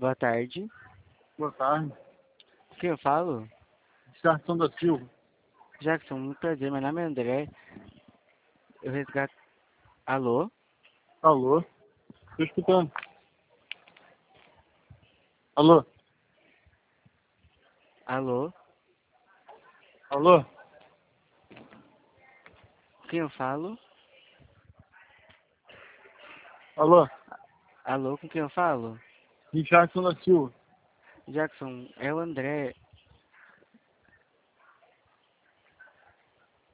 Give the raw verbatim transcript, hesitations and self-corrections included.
Boa tarde. Boa tarde. Com quem eu falo? Jackson da Silva. Jackson, muito prazer. Meu nome é André. Eu resgato... Alô? Alô? Tô escutando. Alô? Alô? Alô? Com quem eu falo? Alô? Alô, com quem eu falo? Jackson da Silva. Jackson, é o André.